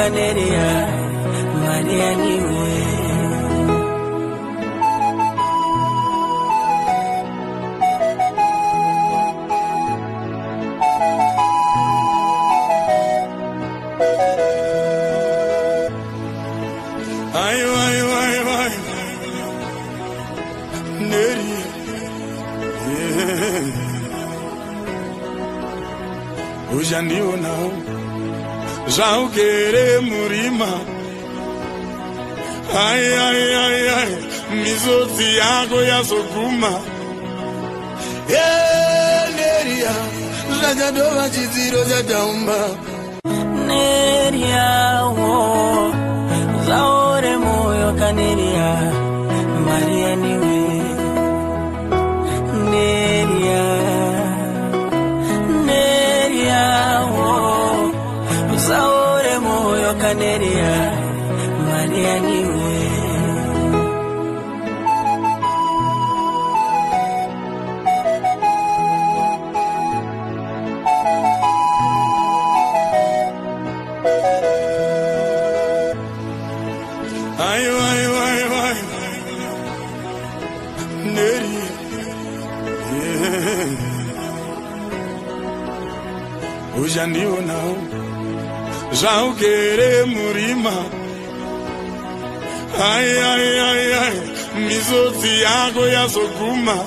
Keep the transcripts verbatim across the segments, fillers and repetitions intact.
kaneria Maria niwe Ayo ayo ayo ayo Neri Ujandiona Já o querer murima Ai ai ai ai Mizoti água e azoguma Neria Já já dova de ziro já daumba Neria wo Zaore moyo kaneria Maria niwe Neria Neria wo Zaore moyo kaneria Maria niwe Ayo ayo ayo ayo Neri Ujandiona Já o querer murima Ai ai ai ai Mizoti água e azoguma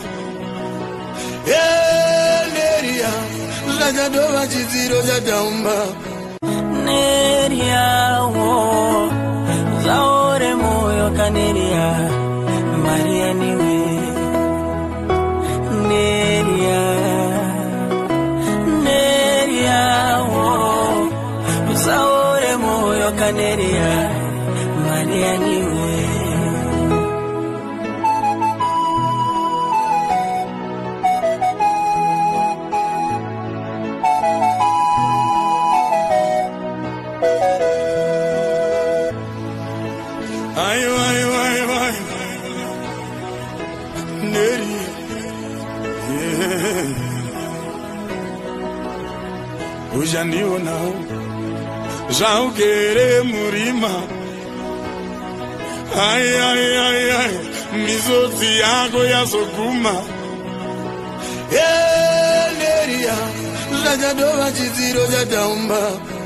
Neria Já já dova de ziro já daumba Neria wo Zaore moyo kaneria Maria niwe Neria Neria wo Zaore moyo kaneria Maria niwe Ayo ayo ayo ayo Neri Ujandiona Já o querer murima Ai ai ai ai Mizoti água e azoguma Neria Já já dova de ziro já daumba